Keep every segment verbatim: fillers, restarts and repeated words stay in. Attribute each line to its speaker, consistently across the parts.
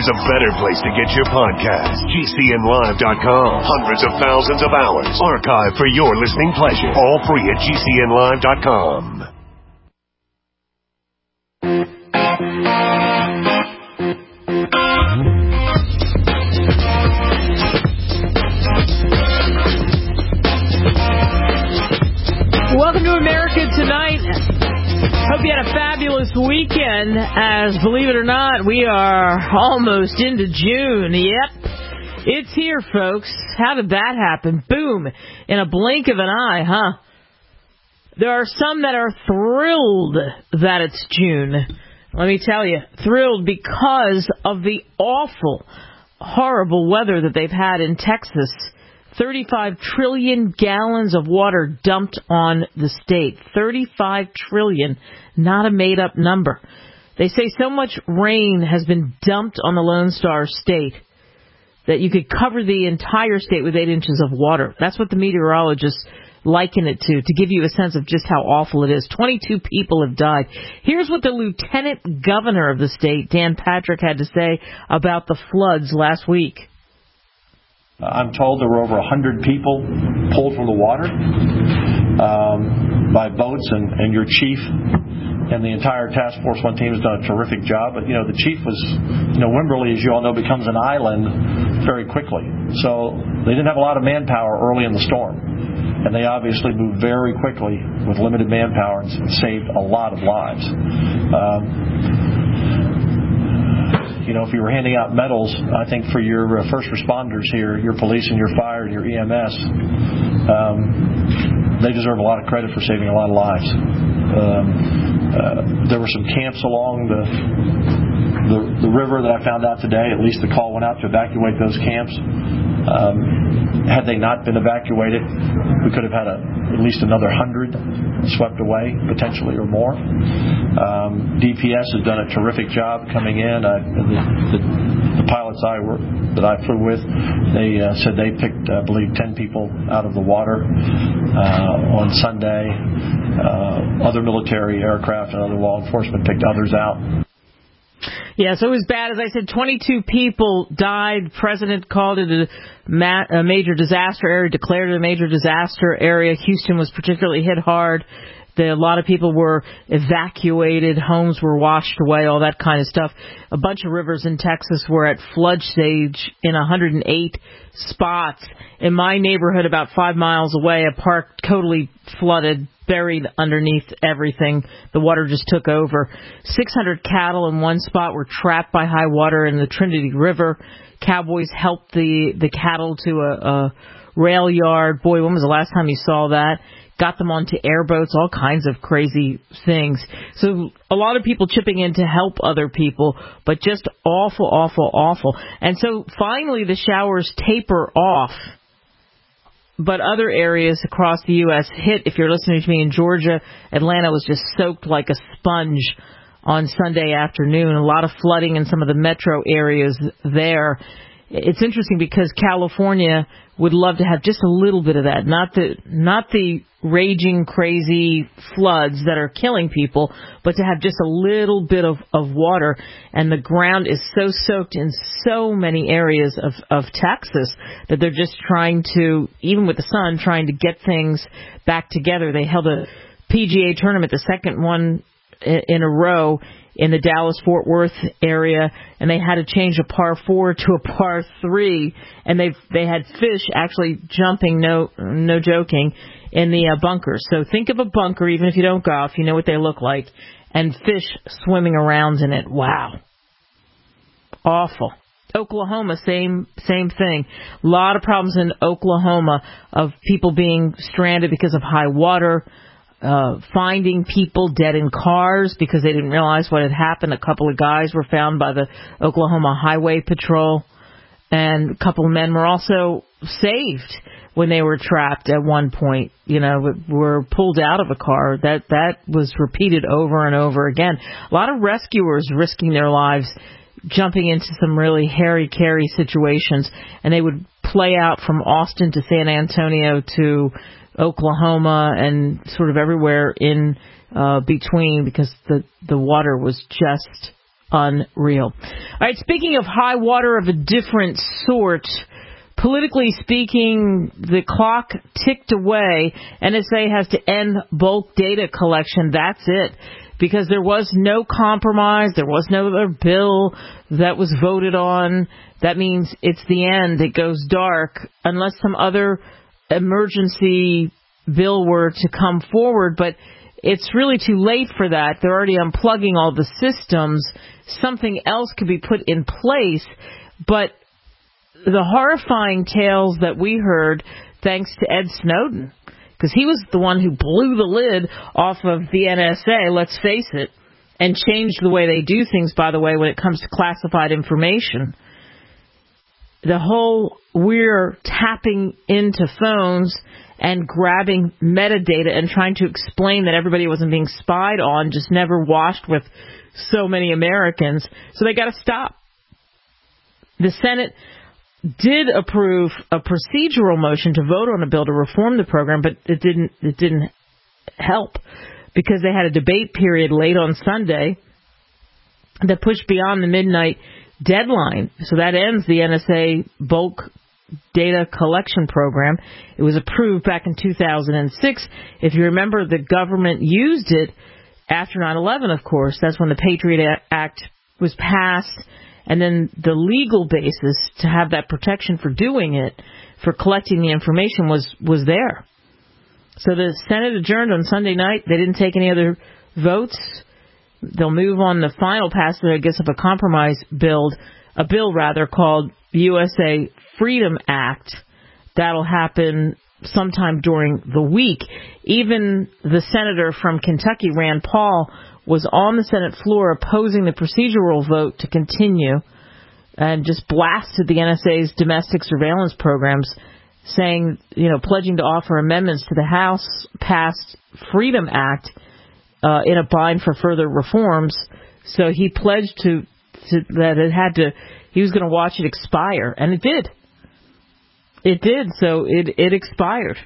Speaker 1: there's a better place to get your podcast. G C N live dot com. Hundreds of thousands of hours archived for your listening pleasure. All free at G C N live dot com.
Speaker 2: Welcome to America Tonight. Hope you had a fabulous weekend, as, believe it or not, we are almost into June. Yep, it's here, folks. How did that happen? Boom, in a blink of an eye, huh? There are some that are thrilled that it's June. Let me tell you, thrilled because of the awful, horrible weather that they've had in Texas. thirty-five trillion gallons of water dumped on the state. thirty-five trillion, not a made-up number. They say so much rain has been dumped on the Lone Star State that you could cover the entire state with eight inches of water. That's what the meteorologists liken it to, to give you a sense of just how awful it is. twenty-two people have died. Here's what the lieutenant governor of the state, Dan Patrick, had to say about the floods last week.
Speaker 3: I'm told there were over one hundred people pulled from the water um, by boats, and, and your chief and the entire Task Force One team has done a terrific job. But, you know, the chief was, you know, Wimberley, as you all know, becomes an island very quickly. So they didn't have a lot of manpower early in the storm. And they obviously moved very quickly with limited manpower and saved a lot of lives. Um, You know, if you were handing out medals, I think for your uh, first responders here, your police and your fire and your E M S, um, they deserve a lot of credit for saving a lot of lives. Um, uh, there were some camps along the, the the river that I found out today. At least the call went out to evacuate those camps. Um, had they not been evacuated, we could have had a, at least another hundred swept away, potentially, or more. Um, D P S has done a terrific job coming in. Uh, the, the, the pilots I were, that I flew with, they uh, said they picked, I believe, ten people out of the water uh, on Sunday. Uh, other military aircraft and other law enforcement picked others out.
Speaker 2: Yeah, so it was bad. As I said, twenty-two people died. President called it a, ma- a major disaster area, declared it a major disaster area. Houston was particularly hit hard. The, a lot of people were evacuated. Homes were washed away, all that kind of stuff. A bunch of rivers in Texas were at flood stage in one hundred eight spots. In my neighborhood, about five miles away, a park totally flooded, buried underneath everything. The water just took over. six hundred cattle in one spot were trapped by high water in the Trinity River. Cowboys helped the, the cattle to a, a rail yard. Boy, when was the last time you saw that? Got them onto airboats, all kinds of crazy things. So a lot of people chipping in to help other people, but just awful, awful, awful. And so finally the showers taper off. But other areas across the U S hit. If you're listening to me in Georgia, Atlanta was just soaked like a sponge on Sunday afternoon. A lot of flooding in some of the metro areas there. It's interesting because California would love to have just a little bit of that. Not the, not the raging, crazy floods that are killing people, but to have just a little bit of, of water. And the ground is so soaked in so many areas of, of Texas that they're just trying to, even with the sun, trying to get things back together. They held a P G A tournament, the second one in a row, in the Dallas-Fort Worth area, and they had to change a par four to a par three, and they they had fish actually jumping, no no joking, in the uh, bunkers. So think of a bunker, even if you don't golf, you know what they look like, and fish swimming around in it. Wow. Awful. Oklahoma, same same thing. A lot of problems in Oklahoma of people being stranded because of high water, Uh, finding people dead in cars because they didn't realize what had happened. A couple of guys were found by the Oklahoma Highway Patrol, and a couple of men were also saved when they were trapped at one point. You know, were pulled out of a car. That that was repeated over and over again. A lot of rescuers risking their lives, jumping into some really hairy-carry situations, and they would play out from Austin to San Antonio to Oklahoma and sort of everywhere in uh, between because the, the water was just unreal. All right, speaking of high water of a different sort, politically speaking, the clock ticked away. N S A has to end bulk data collection. That's it. Because there was no compromise. There was no other bill that was voted on. That means it's the end. It goes dark unless some other emergency bill were to come forward. But it's really too late for that. They're already unplugging all the systems. Something else could be put in place. But the horrifying tales that we heard, thanks to Ed Snowden, because he was the one who blew the lid off of the N S A, let's face it, and changed the way they do things, by the way, when it comes to classified information. The whole we're tapping into phones and grabbing metadata and trying to explain that everybody wasn't being spied on just never washed with so many Americans. So they got to stop. The Senate did approve a procedural motion to vote on a bill to reform the program, but it didn't it didn't help because they had a debate period late on Sunday that pushed beyond the midnight deadline. So that ends the N S A bulk data collection program. It was approved back in two thousand six. If you remember, the government used it after nine eleven, of course. That's when the Patriot Act was passed. And then the legal basis to have that protection for doing it, for collecting the information, was, was there. So the Senate adjourned on Sunday night. They didn't take any other votes. They'll move on the final passage, I guess, of a compromise bill, a bill rather, called U S A Freedom Act. That'll happen sometime during the week. Even the senator from Kentucky, Rand Paul, was on the Senate floor opposing the procedural vote to continue and just blasted the N S A's domestic surveillance programs, saying, you know, pledging to offer amendments to the House-passed Freedom Act uh, in a bind for further reforms. So he pledged to, to that it had to, he was going to watch it expire, and it did. It did, so it, it expired.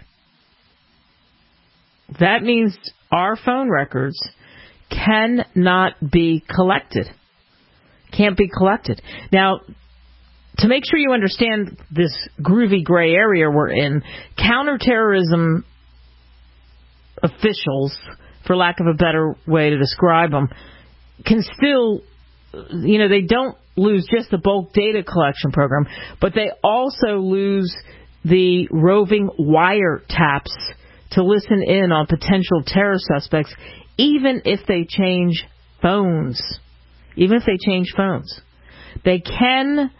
Speaker 2: That means our phone records cannot be collected. Can't be collected. Now, to make sure you understand this groovy gray area we're in, counterterrorism officials, for lack of a better way to describe them, can still, you know, they don't lose just the bulk data collection program, but they also lose the roving wiretaps to listen in on potential terror suspects, even if they change phones. Even if they change phones. They can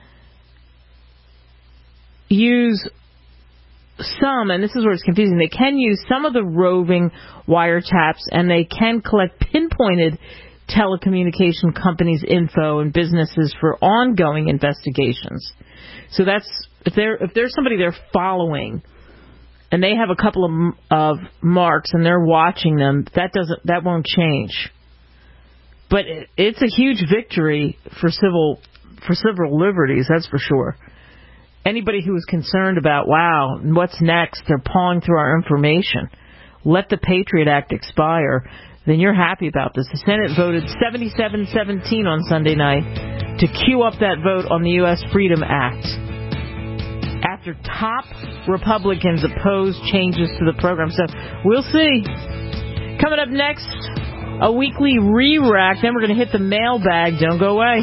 Speaker 2: use some, and this is where it's confusing, they can use some of the roving wiretaps, and they can collect pinpointed telecommunication companies' info and businesses for ongoing investigations. So that's, if, they're, if there's somebody they're following, and they have a couple of, of marks and they're watching them, that doesn't, that won't change. But it, it's a huge victory for civil, for civil liberties, that's for sure. Anybody who is concerned about, wow, what's next? They're pawing through our information. Let the Patriot Act expire. Then you're happy about this. The Senate voted seventy-seven seventeen on Sunday night to queue up that vote on the U S Freedom Act. After top Republicans opposed changes to the program. So we'll see. Coming up next, a weekly re-rack. Then we're going to hit the mailbag. Don't go away.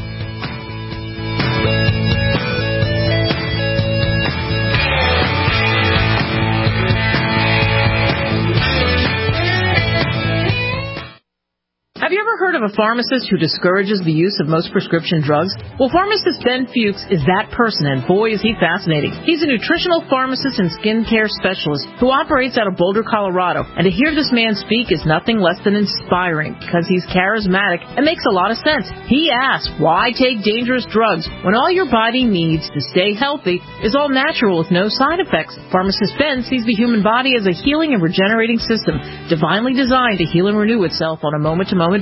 Speaker 2: Have you ever heard of a pharmacist who discourages the use of most prescription drugs? Well, pharmacist Ben Fuchs is that person, and boy, is he fascinating. He's a nutritional pharmacist and skincare specialist who operates out of Boulder, Colorado. And to hear this man speak is nothing less than inspiring, because he's charismatic and makes a lot of sense. He asks, why take dangerous drugs when all your body needs to stay healthy is all natural with no side effects? Pharmacist Ben sees the human body as a healing and regenerating system, divinely designed to heal and renew itself on a moment-to-moment basis.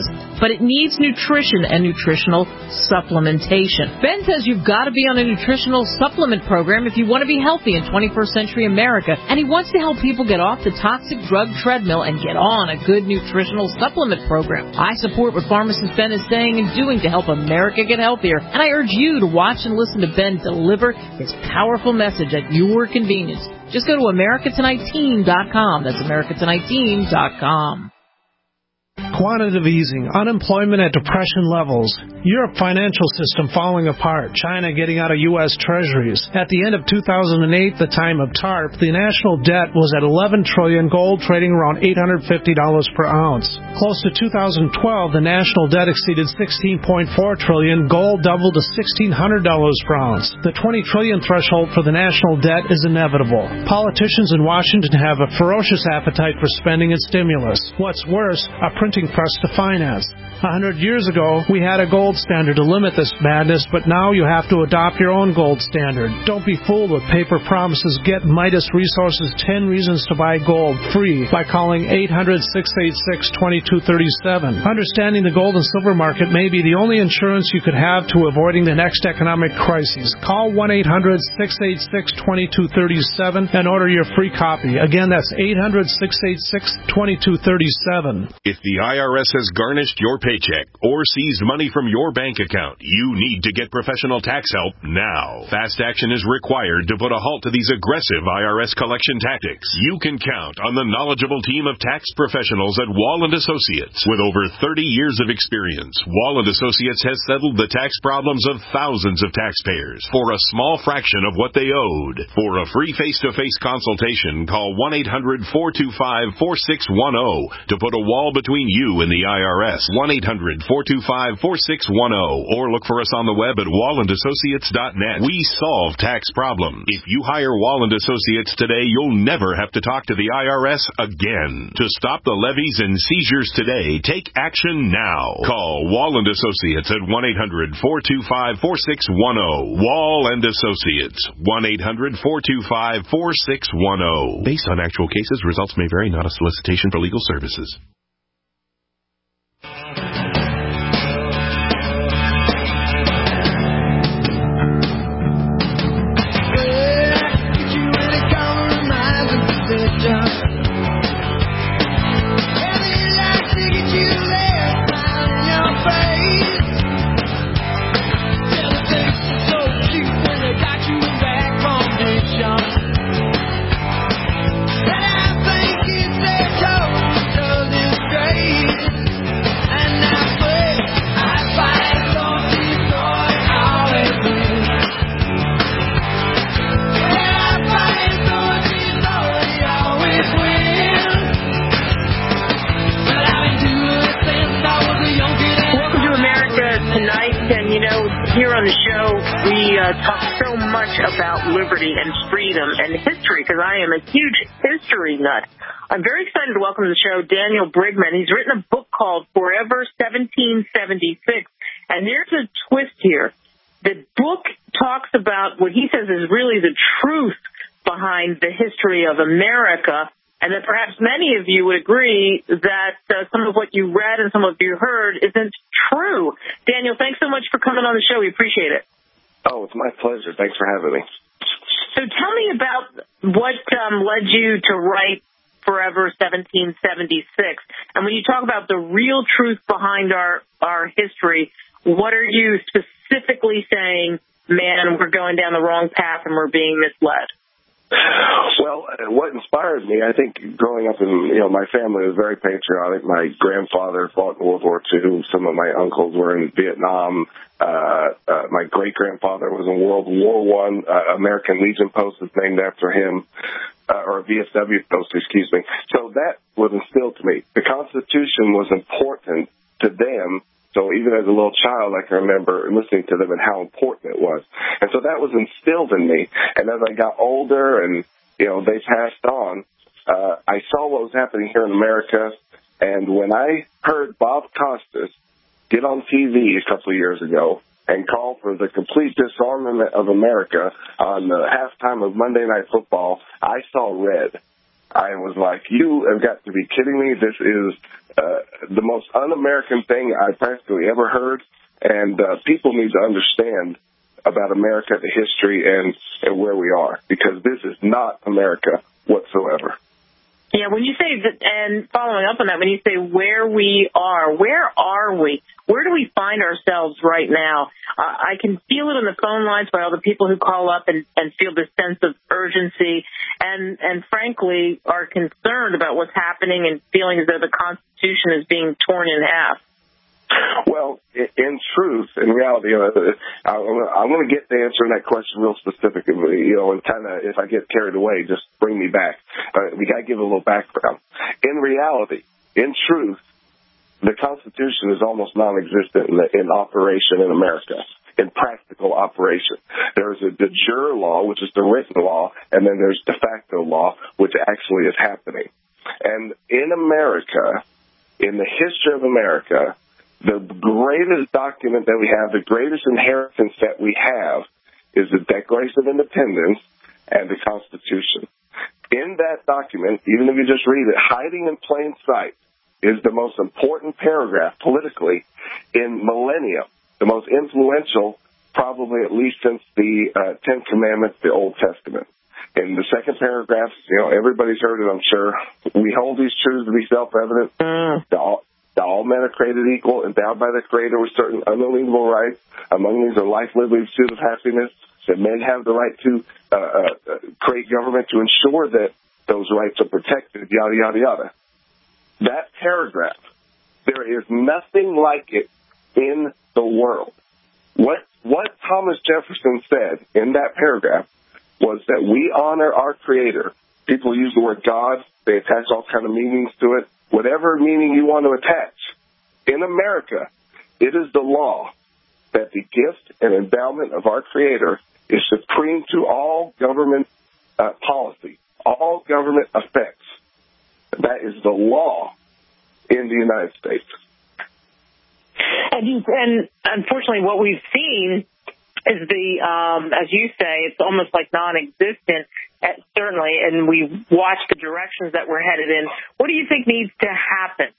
Speaker 2: but it needs nutrition and nutritional supplementation. Ben says you've got to be on a nutritional supplement program if you want to be healthy in twenty-first century America, and he wants to help people get off the toxic drug treadmill and get on a good nutritional supplement program. I support what pharmacist Ben is saying and doing to help America get healthier, and I urge you to watch and listen to Ben deliver his powerful message at your convenience. Just go to America Tonight Team dot com. That's America Tonight Team dot com.
Speaker 4: Quantitative easing, unemployment at depression levels, Europe financial system falling apart, China getting out of U S treasuries. At the end of two thousand eight, the time of TARP, the national debt was at eleven trillion dollars, gold trading around eight hundred fifty dollars per ounce. Close to two thousand twelve, the national debt exceeded sixteen point four trillion dollars, gold doubled to sixteen hundred dollars per ounce. The twenty trillion dollars threshold for the national debt is inevitable. Politicians in Washington have a ferocious appetite for spending and stimulus. What's worse, a printing press to finance. A hundred years ago, we had a gold standard to limit this madness, but now you have to adopt your own gold standard. Don't be fooled with paper promises. Get Midas Resources ten Reasons to Buy Gold free by calling eight hundred, six eight six, two two three seven. Understanding the gold and silver market may be the only insurance you could have to avoiding the next economic crisis. Call one eight hundred, six eight six, two two three seven and order your free copy. Again, that's eight hundred, six eight six, two two three seven.
Speaker 1: If the I R S has garnished your paycheck or seized money from your bank account, you need to get professional tax help now. Fast action is required to put a halt to these aggressive I R S collection tactics. You can count on the knowledgeable team of tax professionals at Wall and Associates. With over thirty years of experience, Wall and Associates has settled the tax problems of thousands of taxpayers for a small fraction of what they owed. For a free face-to-face consultation, call one eight hundred, four two five, four six one zero to put a wall between you and the I R S. one eight hundred, four two five, four six one zero or look for us on the web at wall and associates dot net. We solve tax problems. If you hire Wall and Associates today, you'll never have to talk to the I R S again. To stop the levies and seizures today, take action now. Call Wall and Associates at one eight hundred, four two five, four six one zero. Wall and Associates, one eight hundred, four two five, four six one zero. Based on actual cases, results may vary, not a solicitation for legal services.
Speaker 5: Talk so much about liberty and freedom and history because I am a huge history nut. I'm very excited to welcome to the show Daniel Brigman. He's written a book called Forever seventeen seventy-six, and there's a twist here. The book talks about what he says is really the truth behind the history of America, and that perhaps many of you would agree that uh, some of what you read and some of what you heard isn't true. Daniel, thanks so much for coming on the show. We appreciate it.
Speaker 6: Oh, it's my pleasure. Thanks for having me.
Speaker 5: So tell me about what um, led you to write Forever seventeen seventy-six. And when you talk about the real truth behind our, our history, what are you specifically saying, man, we're going down the wrong path and we're being misled?
Speaker 6: Well, what inspired me, I think growing up in, you know, my family was very patriotic. My grandfather fought in World War Two. Some of my uncles were in Vietnam. Uh, uh, my great-grandfather was in World War One. Uh, American Legion Post is named after him, uh, or V S W Post, excuse me. So that was instilled to me. The Constitution was important to them. So even as a little child, I can remember listening to them and how important it was. And so that was instilled in me. And as I got older and, you know, they passed on, uh, I saw what was happening here in America. And when I heard Bob Costas get on T V a couple of years ago and call for the complete disarmament of America on the halftime of Monday Night Football, I saw red. I was like, you have got to be kidding me. This is uh, the most un-American thing I've practically ever heard. And uh, people need to understand about America, the history, and, and where we are, because this is not America whatsoever.
Speaker 5: Yeah, when you say that, and following up on that, when you say where we are, where are we? Where do we find ourselves right now? Uh, I can feel it on the phone lines by all the people who call up and, and feel this sense of urgency and, and frankly are concerned about what's happening and feeling as though the Constitution is being torn in half.
Speaker 6: Well, in truth, in reality, uh, I, I want to get to answering that question real specifically, you know, and kind of, if I get carried away, just bring me back. Uh, we got to give a little background. In reality, in truth, the Constitution is almost non-existent in, the, in operation in America, in practical operation. There's a de jure law, which is the written law, and then there's de facto law, which actually is happening. And in America, in the history of America, the greatest document that we have, the greatest inheritance that we have, is the Declaration of Independence and the Constitution. In that document, even if you just read it, hiding in plain sight is the most important paragraph politically in millennia, the most influential probably at least since the uh, Ten Commandments, the Old Testament. In the second paragraph, you know, everybody's heard it, I'm sure. We hold these truths to be self-evident. Mm. The all, the all men are created equal, endowed by the Creator with certain unalienable rights. Among these are life, liberty, pursuit of happiness. That men have the right to uh, uh, create government to ensure that those rights are protected, yada, yada, yada. That paragraph, there is nothing like it in the world. What what Thomas Jefferson said in that paragraph was that we honor our Creator. People use the word God. They attach all kind of meanings to it. Whatever meaning you want to attach. In America, it is the law that the gift and endowment of our Creator is supreme to all government uh, policy, all government effects. That is the law in the United States.
Speaker 5: And, you, and unfortunately, what we've seen is the, um, as you say, it's almost like non-existent, at, certainly, and we've watched the directions that we're headed in. What do you think needs to happen?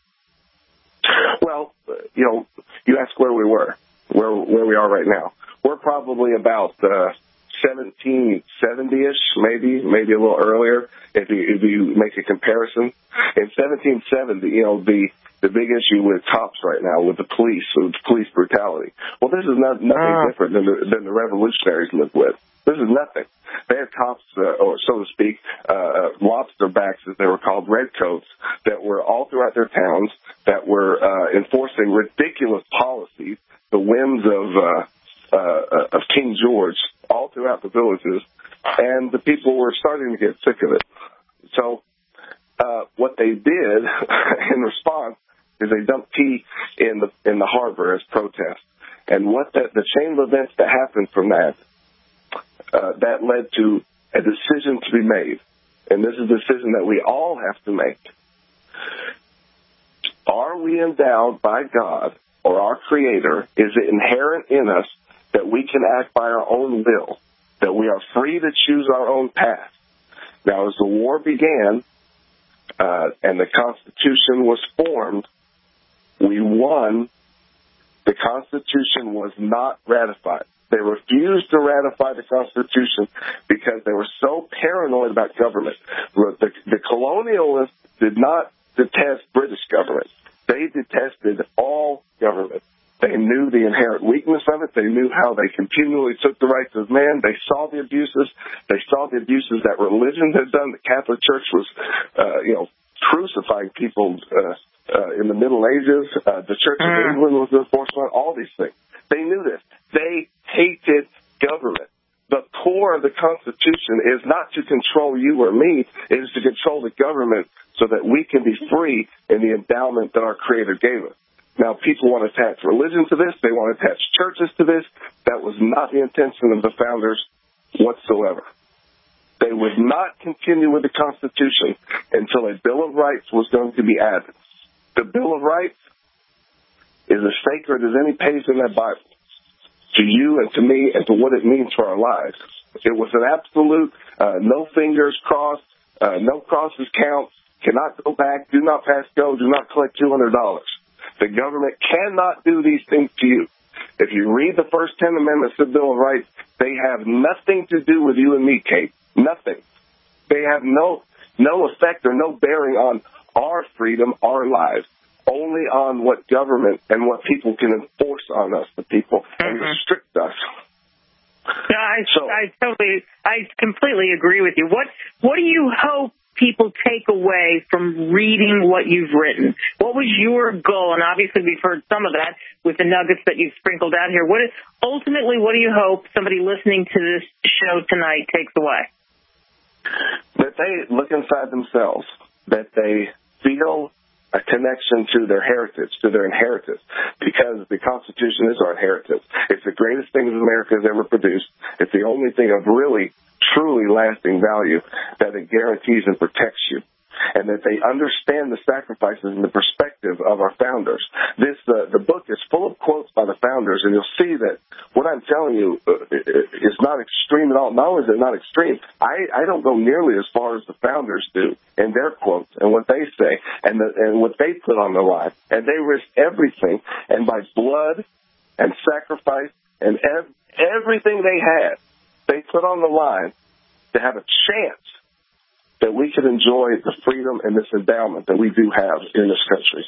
Speaker 6: Well, you know, you ask where we were, where where we are right now. We're probably about uh, seventeen seventy-ish, maybe, maybe a little earlier, if you, if you make a comparison. In seventeen seventy, you know, the the big issue with cops right now, with the police, with police brutality. Well, this is not nothing uh. different than the, than the revolutionaries lived with. This is nothing. They had cops, uh, or so to speak, uh, lobster backs, as they were called, redcoats, that were all throughout their towns, that were uh, enforcing ridiculous policies, the whims of uh, uh, of King George, all throughout the villages, and the people were starting to get sick of it. So uh, what they did in response is they dumped tea in the in the harbor as protest. And what the, the chain of events that happened from that, uh, that led to a decision to be made. And this is a decision that we all have to make. Are we endowed by God or our Creator? Is it inherent in us that we can act by our own will, that we are free to choose our own path? Now, as the war began uh, and the Constitution was formed, we won. The Constitution was not ratified. They refused to ratify the Constitution because they were so paranoid about government. The, the colonialists did not detest British government. They detested all government. They knew the inherent weakness of it. They knew how they continually took the rights of man. They saw the abuses. They saw the abuses that religion had done. The Catholic Church was, uh, you know, crucifying people uh, uh, in the Middle Ages. Uh, the Church of England was enforcing all these things. They knew this. They hated government. The core of the Constitution is not to control you or me. It is to control the government so that we can be free in the endowment that our Creator gave us. Now, people want to attach religion to this. They want to attach churches to this. That was not the intention of the founders whatsoever. They would not continue with the Constitution until a Bill of Rights was going to be added. The Bill of Rights is as sacred as any page in that Bible to you and to me and to what it means for our lives. It was an absolute, uh, no fingers crossed, Uh, no crosses count. Cannot go back. Do not pass go. Do not collect two hundred dollars. The government cannot do these things to you. If you read the first ten amendments of the Bill of Rights, they have nothing to do with you and me, Kate. Nothing. They have no no effect or no bearing on our freedom, our lives. Only on what government and what people can enforce on us, the people, and mm-hmm. restrict us.
Speaker 5: No, I, so, I totally, I completely agree with you. What What do you hope people take away from reading what you've written? What was your goal? And obviously we've heard some of that with the nuggets that you've sprinkled out here. What is, ultimately, what do you hope somebody listening to this show tonight takes away?
Speaker 6: That they look inside themselves, that they feel a connection to their heritage, to their inheritance, because the Constitution is our inheritance. It's the greatest thing that America has ever produced. It's the only thing of really, truly lasting value that it guarantees and protects you, and that they understand the sacrifices and the perspective of our founders. This uh, the book is full of quotes by the founders, and you'll see that what I'm telling you uh, is not extreme at all. Not only is it not extreme, I, I don't go nearly as far as the founders do in their quotes and what they say and, the, and what they put on the line. And they risk everything, and by blood and sacrifice and ev- everything they had, they put on the line to have a chance that we could enjoy the freedom and this endowment that we do have in this country.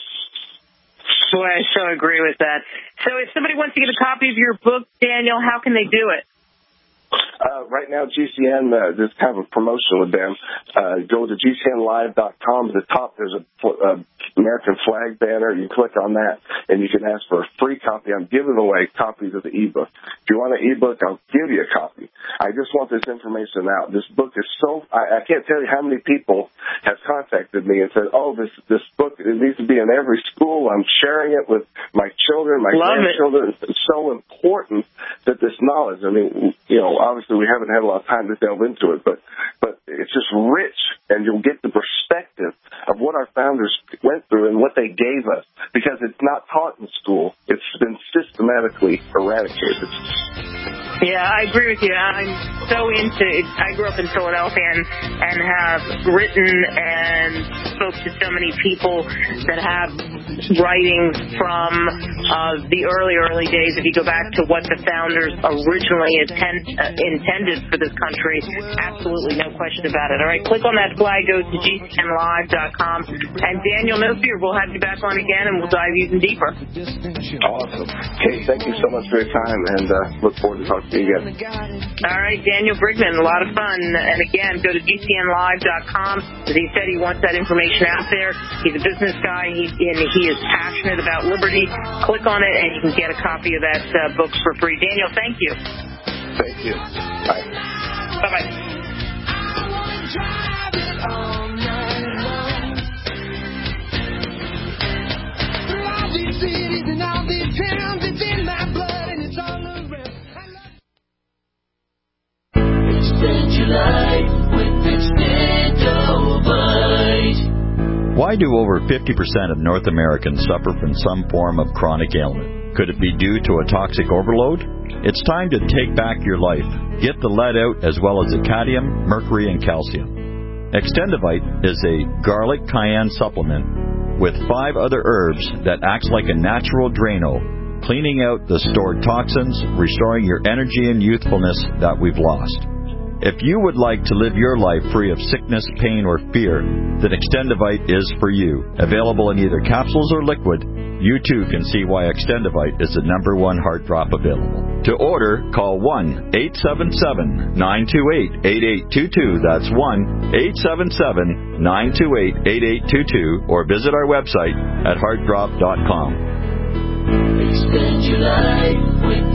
Speaker 5: Boy, I so agree with that. So if somebody wants to get a copy of your book, Daniel, how can they do it?
Speaker 6: Uh, right now, G C N, uh, there's kind of a promotion with them. Uh, go to G C N live dot com. At the top, there's a, a American flag banner. You click on that, and you can ask for a free copy. I'm giving away copies of the ebook. If you want an ebook, I'll give you a copy. I just want this information out. This book is so, I, I can't tell you how many people have contacted me and said, oh, this this book, it needs to be in every school. I'm sharing it with my children, my
Speaker 5: Love
Speaker 6: grandchildren.
Speaker 5: It.
Speaker 6: It's so important that this knowledge, I mean, you know, obviously we haven't had a lot of time to delve into it, but but it's just rich, and you'll get the perspective of what our founders went through and what they gave us, because it's not taught in school. It's been systematically eradicated.
Speaker 5: Yeah, I agree with you. I'm so into it. I grew up in Philadelphia and, and have written and spoke to so many people that have writings from uh, the early, early days. If you go back to what the founders originally intend, uh, intended for this country, absolutely no question about it. All right, click on that flag, go to G C N live dot com. And Daniel, no fear, we'll have you back on again, and we'll dive even deeper.
Speaker 6: Awesome. Kate, thank you so much for your time, and uh, look forward to talking to you again.
Speaker 5: All right, Daniel Brigman, a lot of fun. And again, go to G C N live dot com. As he said, he wants that information out there. He's a business guy, he, and he is passionate about liberty. Click on it, and you can get a copy of that uh, book for free. Daniel, thank you.
Speaker 6: Thank you. Bye.
Speaker 5: Bye-bye.
Speaker 7: Why do over fifty percent of North Americans suffer from some form of chronic ailment? Could it be due to a toxic overload? It's time to take back your life. Get the lead out as well as the cadmium, mercury, and calcium. Extendivite is a garlic cayenne supplement with five other herbs that acts like a natural Drano, cleaning out the stored toxins, restoring your energy and youthfulness that we've lost. If you would like to live your life free of sickness, pain, or fear, then Extendivite is for you. Available in either capsules or liquid, you too can see why Extendivite is the number one heart drop available. To order, call one eight seven seven, nine two eight, eight eight two two. That's one eight seven seven, nine two eight, eight eight two two, or visit our website at heart drop dot com.
Speaker 8: Extend your life with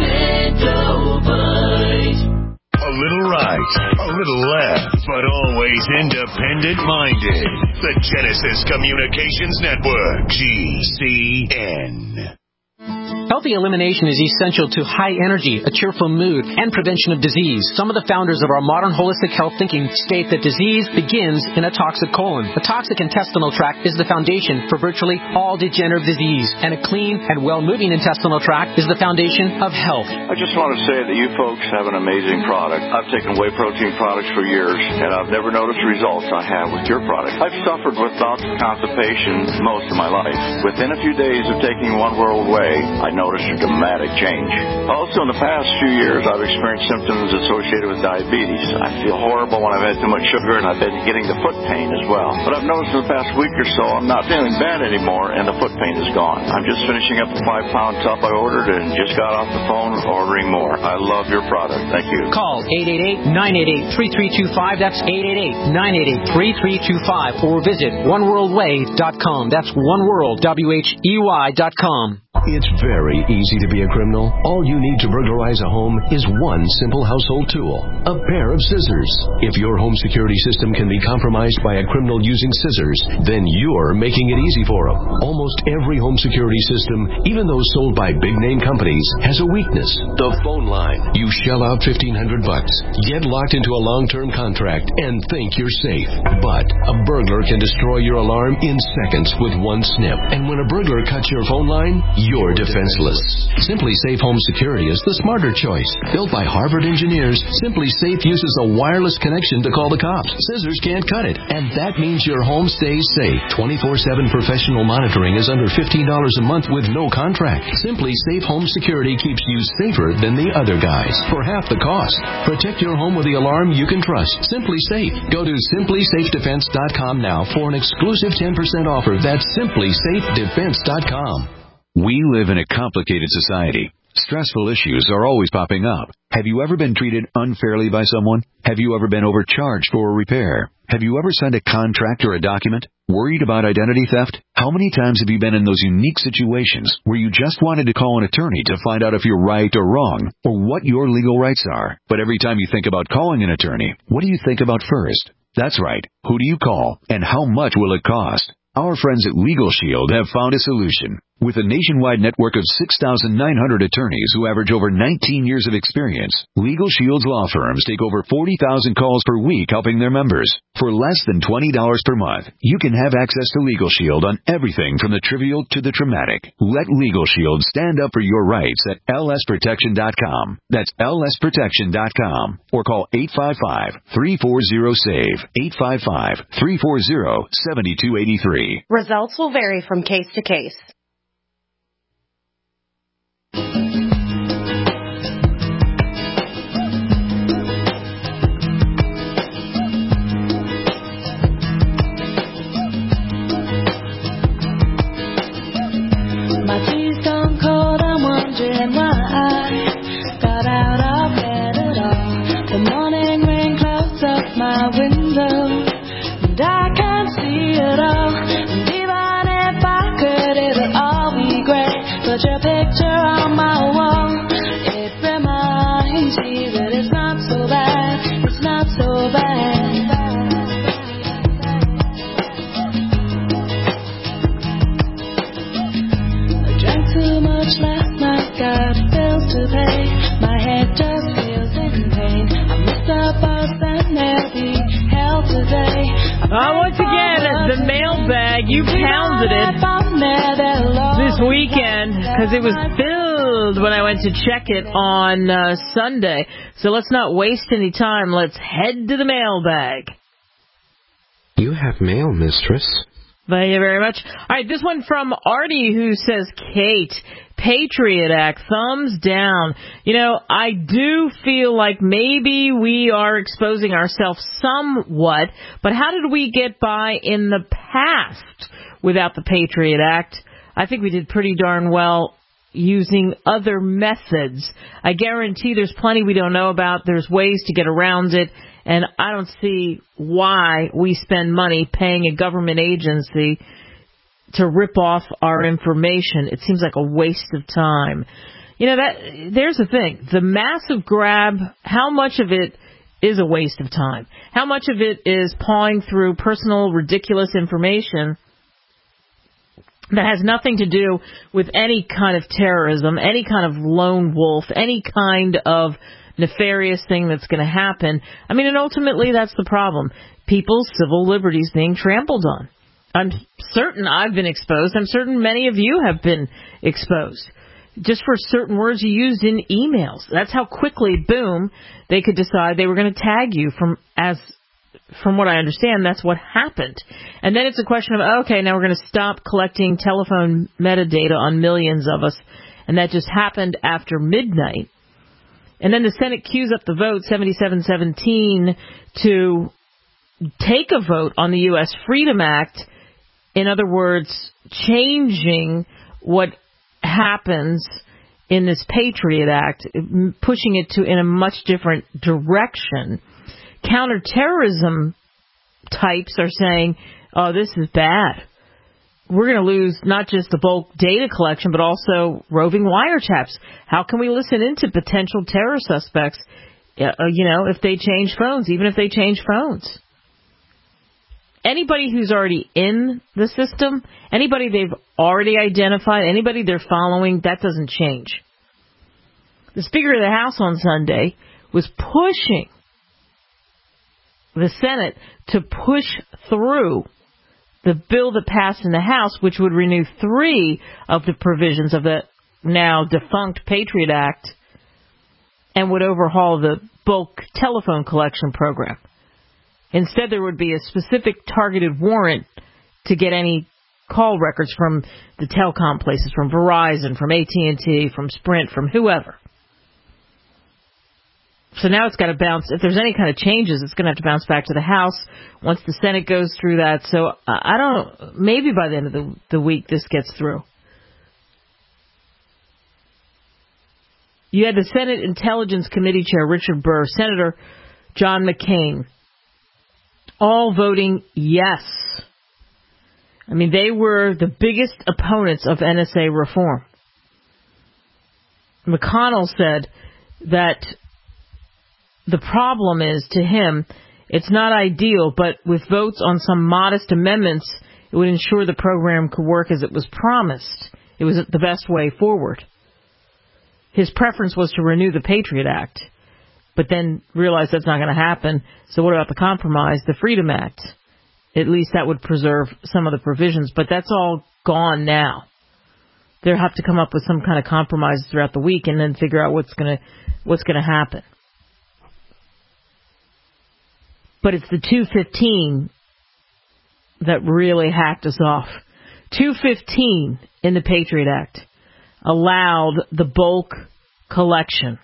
Speaker 8: Extendivite.
Speaker 1: A little right, a little left, but always independent-minded. The Genesis Communications Network, G C N.
Speaker 9: Healthy elimination is essential to high energy, a cheerful mood, and prevention of disease. Some of the founders of our modern holistic health thinking state that disease begins in a toxic colon. A toxic intestinal tract is the foundation for virtually all degenerative disease, and a clean and well-moving intestinal tract is the foundation of health.
Speaker 10: I just want to say that you folks have an amazing product. I've taken whey protein products for years, and I've never noticed the results I have with your product. I've suffered with bouts of constipation most of my life. Within a few days of taking One World Whey, I noticed a dramatic change. Also, in the past few years, I've experienced symptoms associated with diabetes. I feel horrible when I've had too much sugar, and I've been getting the foot pain as well. But I've noticed in the past week or so, I'm not feeling bad anymore, and the foot pain is gone. I'm just finishing up the five-pound tub I ordered and just got off the phone ordering more. I love your product. Thank you.
Speaker 9: Call eight eight eight, nine eight eight, three three two five. That's eight eight eight, nine eight eight, three three two five. Or visit one world way dot com. That's oneworld, W H E Y dot com.
Speaker 11: It's very easy to be a criminal. All you need to burglarize a home is one simple household tool, a pair of scissors. If your home security system can be compromised by a criminal using scissors, then you're making it easy for them. Almost every home security system, even those sold by big-name companies, has a weakness: the phone line. You shell out fifteen hundred bucks, get locked into a long-term contract, and think you're safe. But a burglar can destroy your alarm in seconds with one snip. And when a burglar cuts your phone line, you're defenseless. Simply Safe Home Security is the smarter choice. Built by Harvard engineers, Simply Safe uses a wireless connection to call the cops. Scissors can't cut it, and that means your home stays safe. twenty-four seven professional monitoring is under fifteen dollars a month with no contract. Simply Safe Home Security keeps you safer than the other guys for half the cost. Protect your home with the alarm you can trust. Simply Safe. Go to simply safe defense dot com now for an exclusive ten percent offer. That's simply safe defense dot com.
Speaker 12: We live in a complicated society. Stressful issues are always popping up. Have you ever been treated unfairly by someone? Have you ever been overcharged for a repair? Have you ever signed a contract or a document? Worried about identity theft? How many times have you been in those unique situations where you just wanted to call an attorney to find out if you're right or wrong, or what your legal rights are? But every time you think about calling an attorney, what do you think about first? That's right. Who do you call, and how much will it cost? Our friends at Legal Shield have found a solution. With a nationwide network of six thousand nine hundred attorneys who average over nineteen years of experience, Legal Shield's law firms take over forty thousand calls per week helping their members. For less than twenty dollars per month, you can have access to Legal Shield on everything from the trivial to the traumatic. Let Legal Shield stand up for your rights at L S protection dot com. That's L S protection dot com. Or call eight five five, three four zero, SAVE, eight five five, three four zero, seven two eight three.
Speaker 13: Results will vary from case to case.
Speaker 2: Uh, once again, the mailbag, you pounded it this weekend because it was filled when I went to check it on uh, Sunday. So let's not waste any time. Let's head to the mailbag.
Speaker 14: You have mail, mistress.
Speaker 2: Thank you very much. All right, this one from Artie, who says, Kate, Patriot Act, thumbs down. You know, I do feel like maybe we are exposing ourselves somewhat, but how did we get by in the past without the Patriot Act? I think we did pretty darn well using other methods. I guarantee there's plenty we don't know about. There's ways to get around it. And I don't see why we spend money paying a government agency to rip off our information. It seems like a waste of time. You know, that there's the thing. The massive grab, how much of it is a waste of time? How much of it is pawing through personal, ridiculous information that has nothing to do with any kind of terrorism, any kind of lone wolf, any kind of nefarious thing that's going to happen. I mean, and ultimately that's the problem. People's civil liberties being trampled on. I'm certain I've been exposed. I'm certain many of you have been exposed. Just for certain words you used in emails. That's how quickly, boom, they could decide they were going to tag you. From as from what I understand, that's what happened. And then it's a question of, okay, now we're going to stop collecting telephone metadata on millions of us. And that just happened after midnight. And then the Senate queues up the vote, seventy-seven seventeen, to take a vote on the U S Freedom Act. In other words, changing what happens in this Patriot Act, pushing it to in a much different direction. Counterterrorism types are saying, oh, this is bad. We're going to lose not just the bulk data collection, but also roving wiretaps. How can we listen into potential terror suspects, uh, you know, if they change phones, even if they change phones? Anybody who's already in the system, anybody they've already identified, anybody they're following, that doesn't change. The Speaker of the House on Sunday was pushing the Senate to push through the bill that passed in the House, which would renew three of the provisions of the now defunct Patriot Act and would overhaul the bulk telephone collection program. Instead, there would be a specific targeted warrant to get any call records from the telecom places, from Verizon, from A T and T, from Sprint, from whoever. So now it's got to bounce. If there's any kind of changes, it's going to have to bounce back to the House once the Senate goes through that. So uh, I don't, maybe by the end of the, the week this gets through. You had the Senate Intelligence Committee Chair, Richard Burr, Senator John McCain, all voting yes. I mean, they were the biggest opponents of N S A reform. McConnell said that the problem is, to him, it's not ideal, but with votes on some modest amendments, it would ensure the program could work as it was promised. It was the best way forward. His preference was to renew the Patriot Act, but then realized that's not going to happen. So what about the compromise, the Freedom Act? At least that would preserve some of the provisions, but that's all gone now. They'll have to come up with some kind of compromise throughout the week and then figure out what's going to what's going to happen. But it's the two fifteen that really hacked us off. two fifteen in the Patriot Act allowed the bulk collection.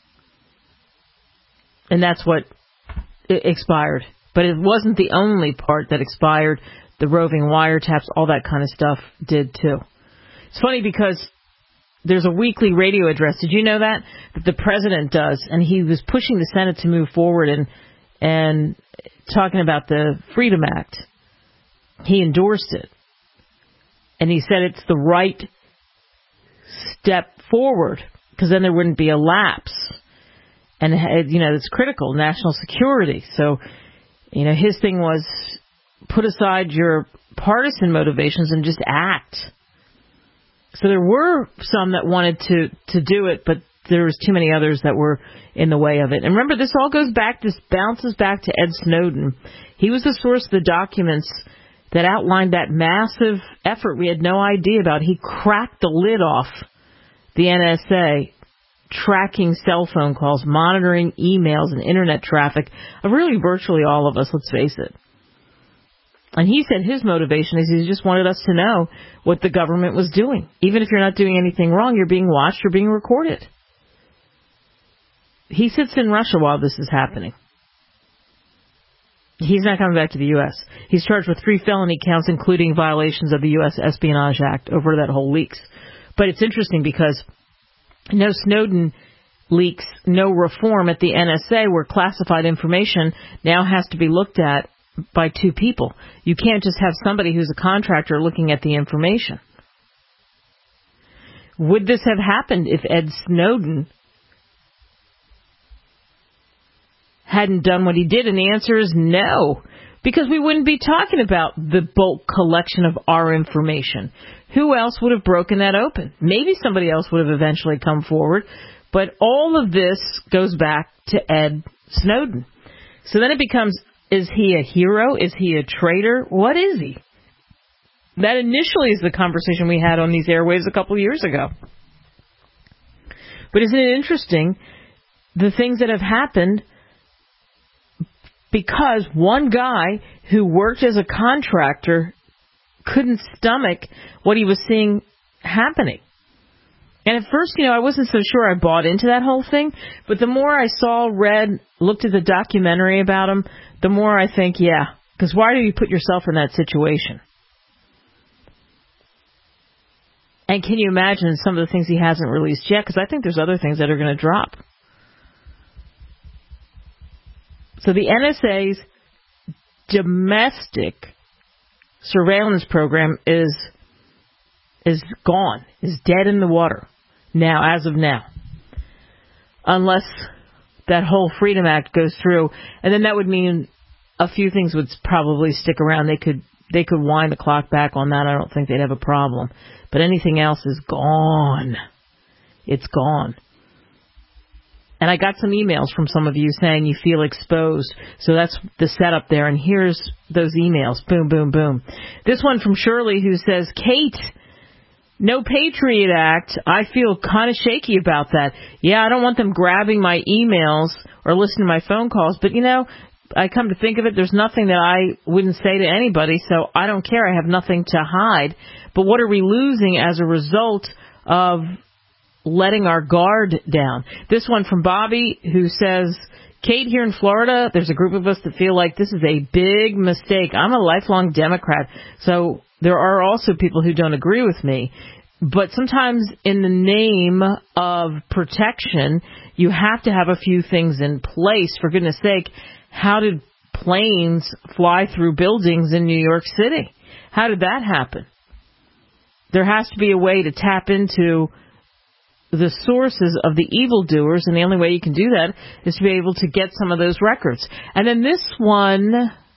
Speaker 2: And that's what expired. But it wasn't the only part that expired. The roving wiretaps, all that kind of stuff did too. It's funny because there's a weekly radio address. Did you know that? That the president does. And he was pushing the Senate to move forward and and talking about the Freedom Act. He endorsed it. And he said it's the right step forward because then there wouldn't be a lapse. And, you know, it's critical, national security. So, you know, his thing was put aside your partisan motivations and just act. So there were some that wanted to, to do it, but there was too many others that were in the way of it. And remember, this all goes back, this bounces back to Ed Snowden. He was the source of the documents that outlined that massive effort we had no idea about. He cracked the lid off the N S A, tracking cell phone calls, monitoring emails and internet traffic of really virtually all of us, let's face it. And he said his motivation is he just wanted us to know what the government was doing. Even if you're not doing anything wrong, you're being watched or being recorded. He sits in Russia while this is happening. He's not coming back to the U S. He's charged with three felony counts, including violations of the U S Espionage Act over that whole leaks. But it's interesting because no Snowden leaks, no reform at the N S A where classified information now has to be looked at by two people. You can't just have somebody who's a contractor looking at the information. Would this have happened if Ed Snowden hadn't done what he did? And the answer is no. Because we wouldn't be talking about the bulk collection of our information. Who else would have broken that open? Maybe somebody else would have eventually come forward. But all of this goes back to Ed Snowden. So then it becomes, is he a hero? Is he a traitor? What is he? That initially is the conversation we had on these airwaves a couple years ago. But isn't it interesting, the things that have happened because one guy who worked as a contractor couldn't stomach what he was seeing happening. And at first, you know, I wasn't so sure I bought into that whole thing, but the more I saw, read, looked at the documentary about him, the more I think, yeah, because why do you put yourself in that situation? And can you imagine some of the things he hasn't released yet? Because I think there's other things that are going to drop. So the N S A's domestic surveillance program is is gone, is dead in the water now, as of now. Unless that whole Freedom Act goes through. And then that would mean a few things would probably stick around. They could they could wind the clock back on that. I don't think they'd have a problem. But anything else is gone. It's gone. And I got some emails from some of you saying you feel exposed. So that's the setup there. And here's those emails. Boom, boom, boom. This one from Shirley who says, Kate, no Patriot Act. I feel kind of shaky about that. Yeah, I don't want them grabbing my emails or listening to my phone calls. But, you know, I come to think of it, there's nothing that I wouldn't say to anybody. So I don't care. I have nothing to hide. But what are we losing as a result of letting our guard down? This one from Bobby who says, Kate, here in Florida, there's a group of us that feel like this is a big mistake. I'm a lifelong Democrat, so there are also people who don't agree with me. But sometimes in the name of protection, you have to have a few things in place. For goodness sake, how did planes fly through buildings in New York City? How did that happen? There has to be a way to tap into the sources of the evildoers, and the only way you can do that is to be able to get some of those records. And then this one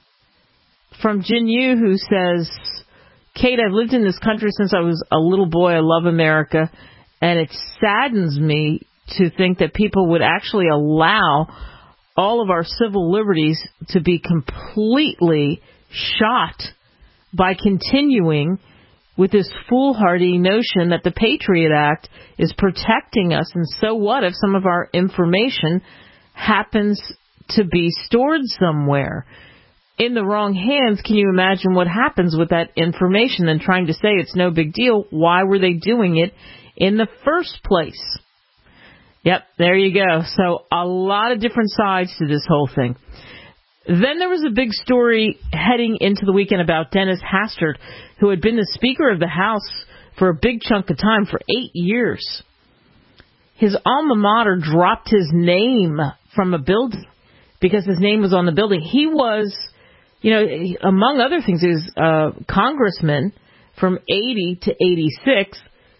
Speaker 2: from Jin Yu who says, Kate, I've lived in this country since I was a little boy. I love America, and it saddens me to think that people would actually allow all of our civil liberties to be completely shot by continuing with this foolhardy notion that the Patriot Act is protecting us. And so what if some of our information happens to be stored somewhere in the wrong hands? Can you imagine what happens with that information? And trying to say it's no big deal, why were they doing it in the first place? Yep, there you go. So a lot of different sides to this whole thing. Then there was a big story heading into the weekend about Dennis Hastert, who had been the Speaker of the House for a big chunk of time, for eight years. His alma mater dropped his name from a building because his name was on the building. He was, you know, among other things, he was a congressman from eighty to eighty-six.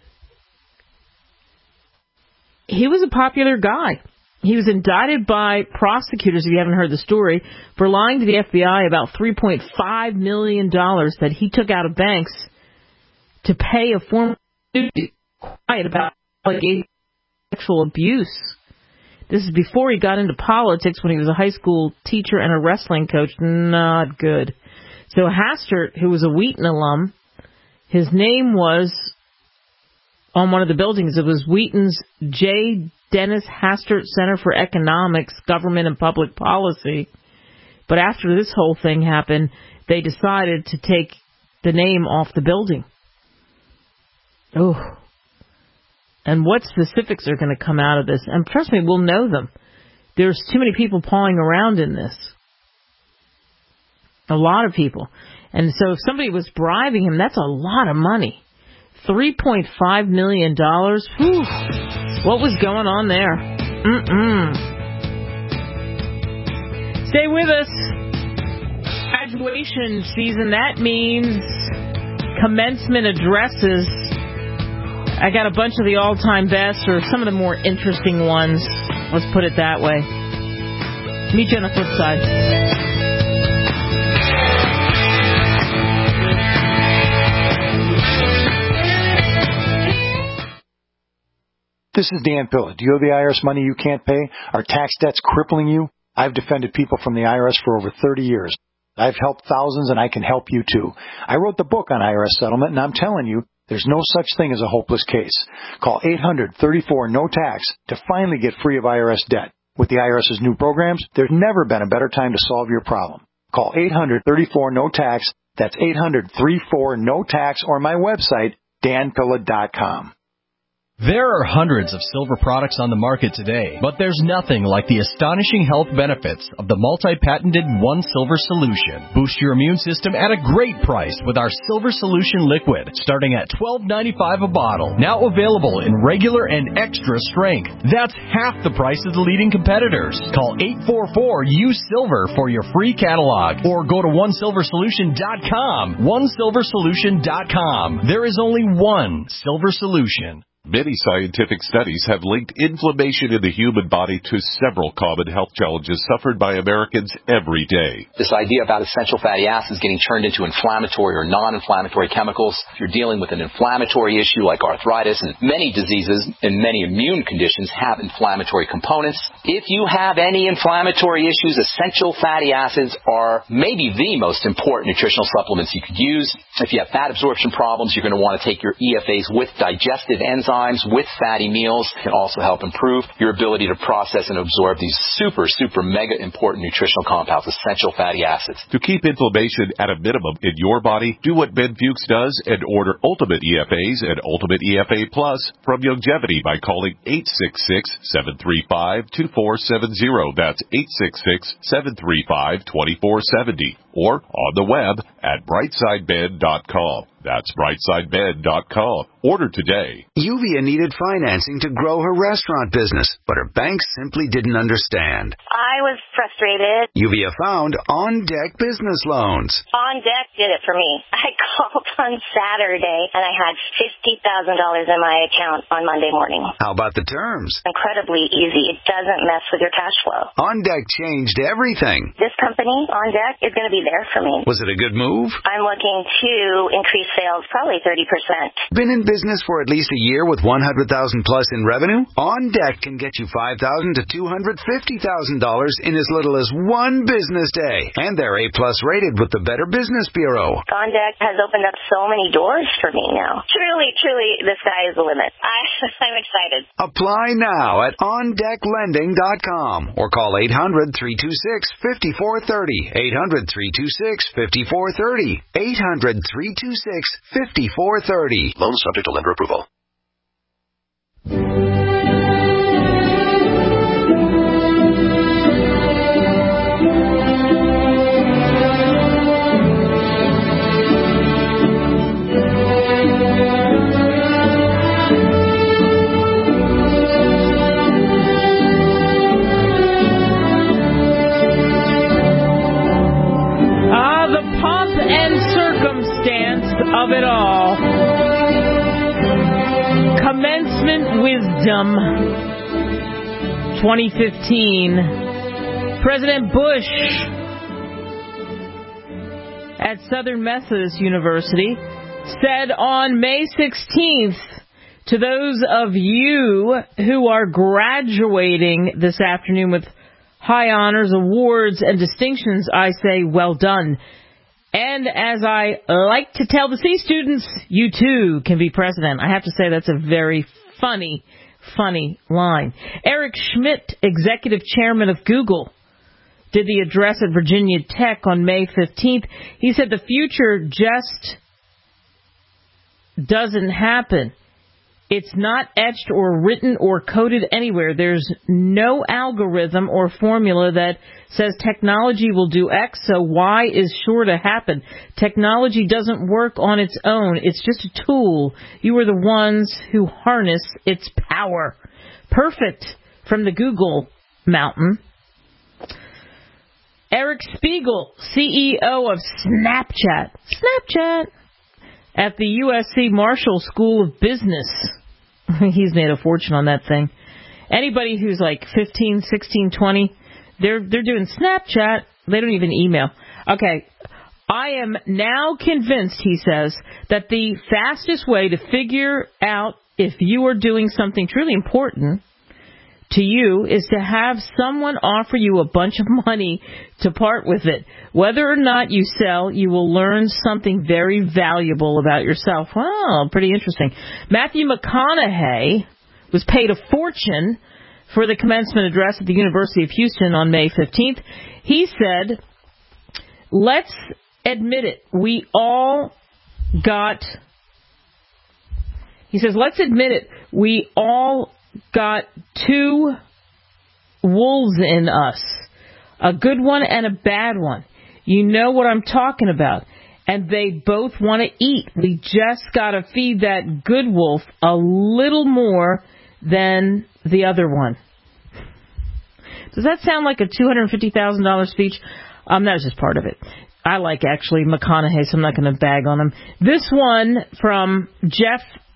Speaker 2: He was a popular guy. He was indicted by prosecutors, if you haven't heard the story, for lying to the F B I about three point five million dollars that he took out of banks to pay a former student quiet about sexual abuse. This is before he got into politics, when he was a high school teacher and a wrestling coach. Not good. So Hastert, who was a Wheaton alum, his name was on one of the buildings. It was Wheaton's J. Dennis Hastert Center for Economics, Government and Public Policy. But after this whole thing happened, they decided to take the name off the building. Oh. And what specifics are going to come out of this? And trust me, we'll know them. There's too many people pawing around in this. A lot of people. And so if somebody was bribing him, that's a lot of money. three point five million dollars. Whew. What was going on there? Mm-mm. Stay with us. Graduation season, that means commencement addresses. I got a bunch of the all-time best, or some of the more interesting ones. Let's put it that way. Meet you on the flip side.
Speaker 15: This is Dan Pilla. Do you owe the I R S money you can't pay? Are tax debts crippling you? I've defended people from the I R S for over thirty years. I've helped thousands, and I can help you too. I wrote the book on I R S settlement, and I'm telling you, there's no such thing as a hopeless case. Call eight hundred, thirty-four, no tax to finally get free of I R S debt. With the IRS's new programs, there's never been a better time to solve your problem. Call eight hundred, thirty-four, no tax. That's eight hundred, thirty-four, no tax, or my website, dan pilla dot com.
Speaker 16: There are hundreds of silver products on the market today, but there's nothing like the astonishing health benefits of the multi-patented One Silver Solution. Boost your immune system at a great price with our Silver Solution Liquid, starting at twelve ninety-five a bottle. Now available in regular and extra strength. That's half the price of the leading competitors. Call eight four four, U S I L V E R for your free catalog, or go to one silver solution dot com. one silver solution dot com. There is only one Silver Solution.
Speaker 1: Many scientific studies have linked inflammation in the human body to several common health challenges suffered by Americans every day.
Speaker 17: This idea about essential fatty acids getting turned into inflammatory or non-inflammatory chemicals, if you're dealing with an inflammatory issue like arthritis, and many diseases and many immune conditions have inflammatory components. If you have any inflammatory issues, essential fatty acids are maybe the most important nutritional supplements you could use. If you have fat absorption problems, you're going to want to take your E F As with digestive enzymes. With fatty meals can also help improve your ability to process and absorb these super, super mega important nutritional compounds, essential fatty acids.
Speaker 1: To keep inflammation at a minimum in your body, do what Ben Fuchs does and order Ultimate E F As and Ultimate E F A Plus from Youngevity by calling eight six six, seven three five, two four seven zero. That's eight six six, seven three five, two four seven zero. Or on the web at brightside med dot com. That's brightside med dot com. Order today.
Speaker 18: Yuvia needed financing to grow her restaurant business, but her bank simply didn't understand.
Speaker 19: I was frustrated.
Speaker 18: Yuvia found On Deck Business Loans.
Speaker 19: On Deck did it for me. I called on Saturday, and I had fifty thousand dollars in my account on Monday morning.
Speaker 18: How about the terms?
Speaker 19: Incredibly easy. It doesn't mess with your cash flow.
Speaker 18: On Deck changed everything.
Speaker 19: This company, On Deck, is going to be there for me.
Speaker 18: Was it a good move?
Speaker 19: I'm looking to increase sales probably thirty percent.
Speaker 18: Been in business for at least a year with one hundred thousand dollars plus in revenue? On Deck can get you five thousand dollars to two hundred fifty thousand dollars in as little as one business day. And they're A plus rated with the Better Business Bureau.
Speaker 19: On Deck has opened up so many doors for me now. Truly, truly, the sky is the limit. I, I'm excited.
Speaker 18: Apply now at on deck lending dot com or call eight hundred, three two six, five four three zero. eight hundred, three two six, five four three zero. eight hundred, three two six, five four three zero.
Speaker 11: Loan subject to lender approval.
Speaker 2: Ah, the pomp and circumstance of it all. Commencement Wisdom twenty fifteen. President Bush at Southern Methodist University said on May sixteenth to those of you who are graduating this afternoon with high honors, awards, and distinctions, I say well done. And as I like to tell the C students, you too can be president. I have to say that's a very funny, funny line. Eric Schmidt, executive chairman of Google, did the address at Virginia Tech on May fifteenth. He said the future just doesn't happen. It's not etched or written or coded anywhere. There's no algorithm or formula that says technology will do X, so Y is sure to happen. Technology doesn't work on its own. It's just a tool. You are the ones who harness its power. Perfect from the Google mountain. Eric Spiegel, C E O of Snapchat. Snapchat. At the U S C Marshall School of Business. He's made a fortune on that thing. Anybody who's like fifteen, sixteen, twenty, they're they're doing Snapchat. They don't even email. Okay. I am now convinced, he says, that the fastest way to figure out if you are doing something truly important to you, is to have someone offer you a bunch of money to part with it. Whether or not you sell, you will learn something very valuable about yourself. Wow, pretty interesting. Matthew McConaughey was paid a fortune for the commencement address at the University of Houston on May fifteenth. He said, let's admit it, we all got, he says, let's admit it, we all got two wolves in us, a good one and a bad one. You know what I'm talking about. And they both want to eat. We just got to feed that good wolf a little more than the other one. Does that sound like a two hundred fifty thousand dollars speech? Um, that was just part of it. I like, actually, McConaughey, so I'm not going to bag on him. This one from Jeff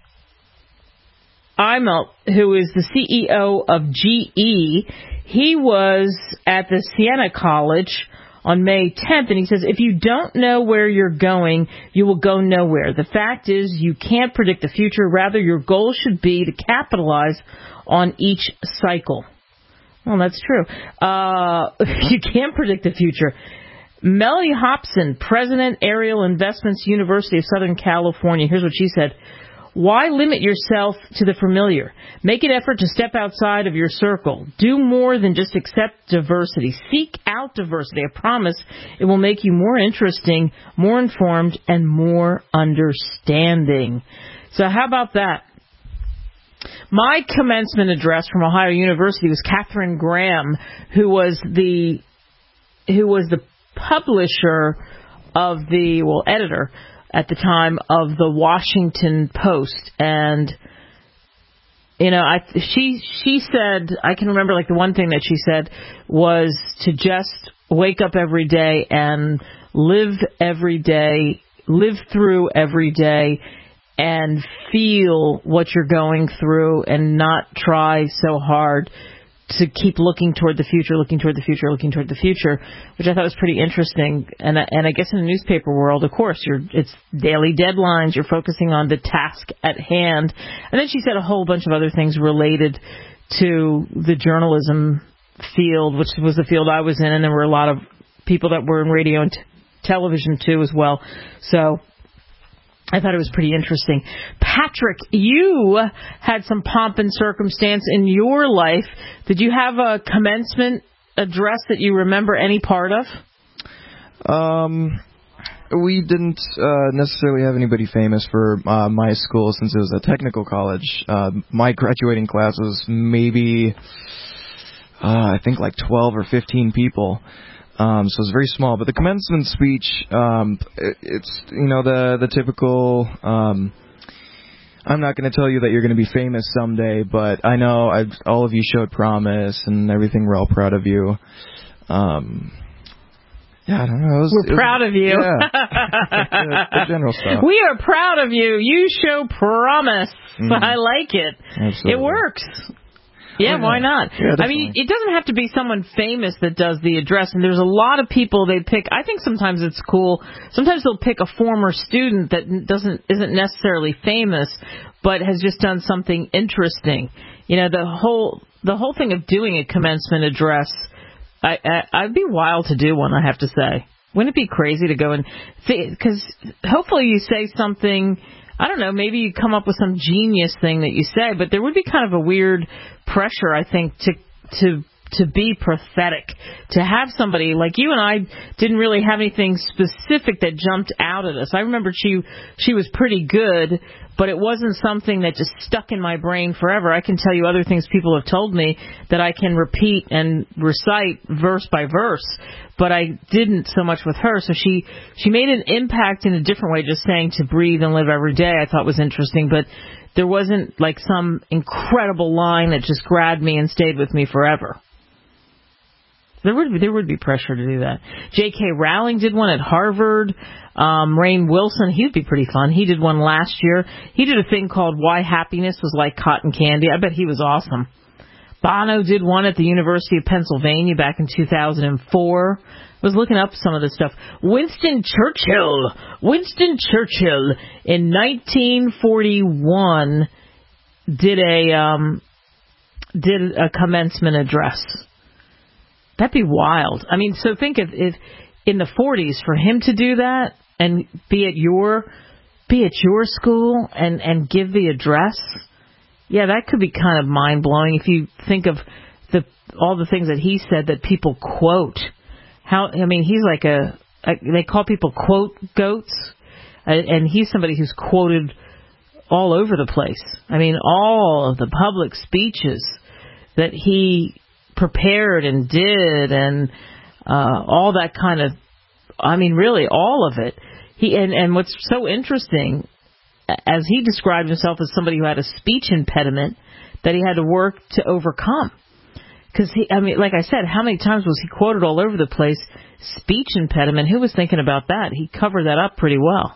Speaker 2: Immelt, who is the C E O of G E. He was at the Siena College on May tenth, and he says, if you don't know where you're going, you will go nowhere. The fact is, you can't predict the future. Rather, your goal should be to capitalize on each cycle. Well, that's true. Uh, you can't predict the future. Melly Hobson, President, Ariel Investments, University of Southern California. Here's what she said. Why limit yourself to the familiar? Make an effort to step outside of your circle. Do more than just accept diversity. Seek out diversity. I promise it will make you more interesting, more informed, and more understanding. So how about that? My commencement address from Ohio University was Katharine Graham, who was the who was the publisher of the, well, editor at the time of the Washington Post. And, you know, I she she said, I can remember, like, the one thing that she said was to just wake up every day and live every day, live through every day, and feel what you're going through and not try so hard to keep looking toward the future, looking toward the future, looking toward the future, which I thought was pretty interesting. And and I guess in the newspaper world, of course, you're it's daily deadlines. You're focusing on the task at hand. And then she said a whole bunch of other things related to the journalism field, which was the field I was in, and there were a lot of people that were in radio and t- television too as well. So I thought it was pretty interesting. Patrick, you had some pomp and circumstance in your life. Did you have a commencement address that you remember any part of?
Speaker 20: Um, we didn't uh, necessarily have anybody famous for uh, my school since it was a technical college. Uh, my graduating class was maybe, uh, I think, like twelve or fifteen people. Um, so it's very small, but the commencement speech, um, it, it's, you know, the, the typical, um, I'm not going to tell you that you're going to be famous someday, but I know I've, all of you showed promise and everything. We're all proud of you. Um, yeah, I don't know. It was,
Speaker 2: We're
Speaker 20: it was,
Speaker 2: proud of you.
Speaker 20: Yeah. the, the general stuff.
Speaker 2: We are proud of you. You show promise. Mm. I like it.
Speaker 20: Absolutely.
Speaker 2: It works. Yeah,
Speaker 20: oh, yeah,
Speaker 2: why not?
Speaker 20: Yeah,
Speaker 2: I mean, it doesn't have to be someone famous that does the address, and there's a lot of people they pick. I think sometimes it's cool. Sometimes they'll pick a former student that doesn't isn't necessarily famous, but has just done something interesting. You know, the whole the whole thing of doing a commencement address, I, I I'd be wild to do one, I have to say. Wouldn't it be crazy to go and because hopefully you say something. I don't know, maybe you come up with some genius thing that you say, but there would be kind of a weird pressure, I think, to to to be prophetic, to have somebody like you and I didn't really have anything specific that jumped out at us. I remember she she was pretty good, but it wasn't something that just stuck in my brain forever. I can tell you other things people have told me that I can repeat and recite verse by verse, but I didn't so much with her. So she, she made an impact in a different way, just saying to breathe and live every day I thought was interesting, but there wasn't like some incredible line that just grabbed me and stayed with me forever. There would be, there would be pressure to do that. J K. Rowling did one at Harvard. Um, Rainn Wilson, he'd be pretty fun. He did one last year. He did a thing called Why Happiness Was Like Cotton Candy. I bet he was awesome. Bono did one at the University of Pennsylvania back in two thousand four. I was looking up some of this stuff. Winston Churchill. Winston Churchill in nineteen forty-one did a um, did a commencement address. That'd be wild. I mean, so think of if in the forties for him to do that and be at your be at your school and, and give the address. Yeah, that could be kind of mind blowing if you think of the all the things that he said that people quote. How I mean, he's like a, a they call people quote goats, and he's somebody who's quoted all over the place. I mean, all of the public speeches that he prepared and did, and uh, all that kind of, I mean, really all of it. He and, and what's so interesting, as he described himself as somebody who had a speech impediment that he had to work to overcome. Because, he, I mean, like I said, how many times was he quoted all over the place? Speech impediment. Who was thinking about that? He covered that up pretty well.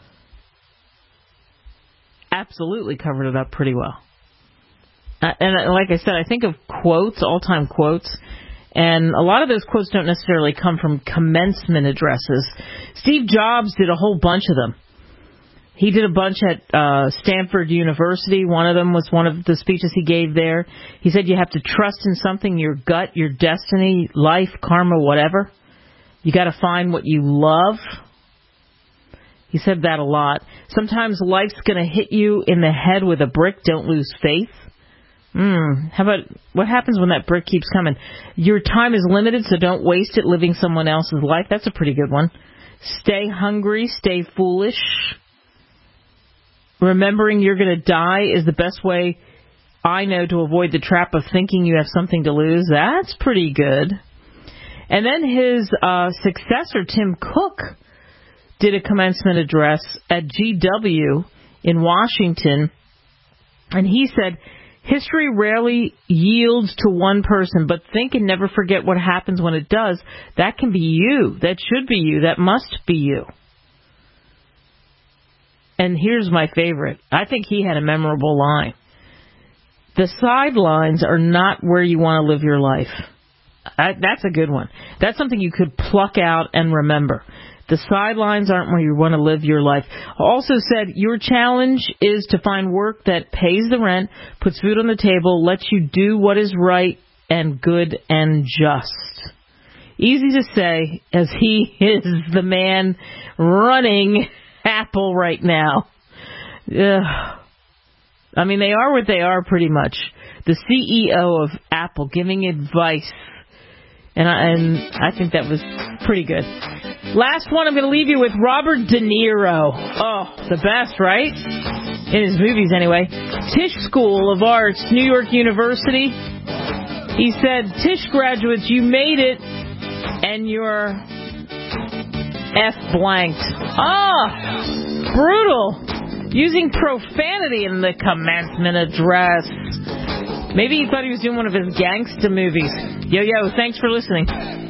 Speaker 2: Absolutely covered it up pretty well. Uh, and like I said, I think of quotes, all-time quotes, and a lot of those quotes don't necessarily come from commencement addresses. Steve Jobs did a whole bunch of them. He did a bunch at uh, Stanford University. One of them was one of the speeches he gave there. He said you have to trust in something, your gut, your destiny, life, karma, whatever. You got to find what you love. He said that a lot. Sometimes life's going to hit you in the head with a brick. Don't lose faith. Hmm. How about what happens when that brick keeps coming? Your time is limited, so don't waste it living someone else's life. That's a pretty good one. Stay hungry. Stay foolish. Remembering you're going to die is the best way I know to avoid the trap of thinking you have something to lose. That's pretty good. And then his uh, successor, Tim Cook, did a commencement address at G W in Washington, and he said, history rarely yields to one person, but think and never forget what happens when it does. That can be you. That should be you. That must be you. And here's my favorite. I think he had a memorable line. The sidelines are not where you want to live your life. I, that's a good one. That's something you could pluck out and remember. The sidelines aren't where you want to live your life. Also said, your challenge is to find work that pays the rent, puts food on the table, lets you do what is right and good and just. Easy to say, as he is the man running Apple right now. Ugh. I mean, they are what they are pretty much. The C E O of Apple giving advice. And I, and I think that was pretty good. Last one, I'm going to leave you with Robert De Niro. Oh, the best, right? In his movies, anyway. Tisch School of Arts, New York University. He said, Tisch graduates, you made it, and you're F blanked. Ah, brutal. Using profanity in the commencement address. Maybe he thought he was doing one of his gangsta movies. Yo, yo, thanks for listening.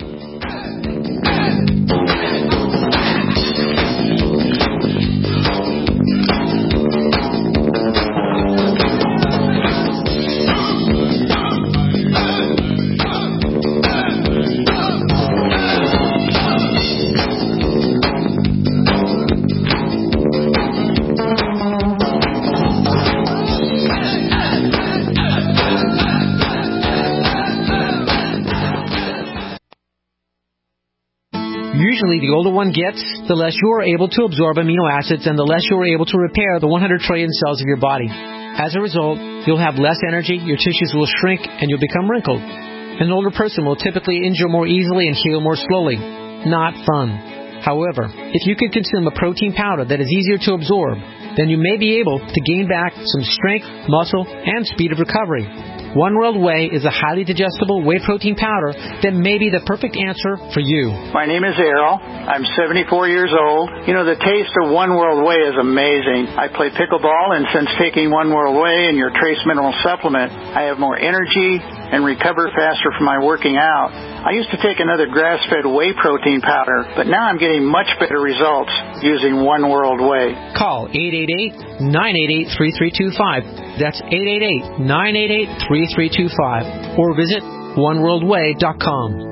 Speaker 9: Usually, the older one gets, the less you are able to absorb amino acids and the less you are able to repair the one hundred trillion cells of your body. As a result, you'll have less energy, your tissues will shrink, and you'll become wrinkled. An older person will typically injure more easily and heal more slowly. Not fun. However, if you can consume a protein powder that is easier to absorb, then you may be able to gain back some strength, muscle, and speed of recovery. One World Whey is a highly digestible whey protein powder that may be the perfect answer for you.
Speaker 21: My name is Errol. I'm seventy-four years old. You know, the taste of One World Whey is amazing. I play pickleball, and since taking One World Whey and your Trace Mineral Supplement, I have more energy and recover faster from my working out. I used to take another grass-fed whey protein powder, but now I'm getting much better results using One World Whey.
Speaker 9: Call eight eight eight, nine eight eight, three three two five. That's eight eight eight, nine eight eight, three three two five. Or visit one world way dot com.